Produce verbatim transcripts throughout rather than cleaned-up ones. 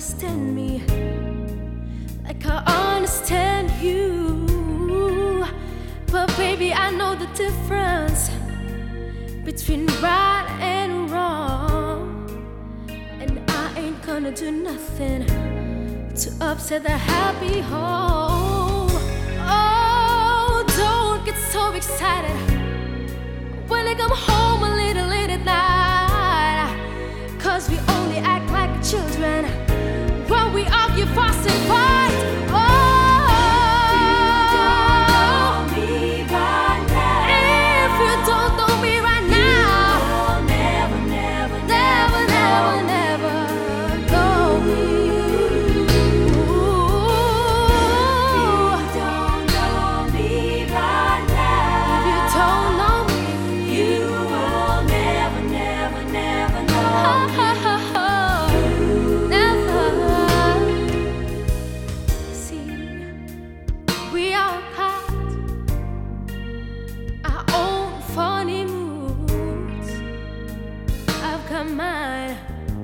understand me like I understand you. But baby, I know the difference between right and wrong, and I ain't gonna do nothing to upset the happy home. Oh, don't get so excited when I come home a little late at night, 'cause we only act like children when we argue, fuss and fight. Oh, mine,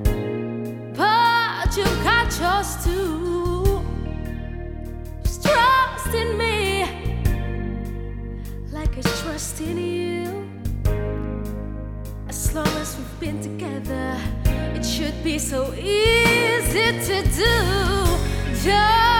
but you've got yours too. Just trust in me like I trust in you. As long as we've been together, it should be so easy to do. Just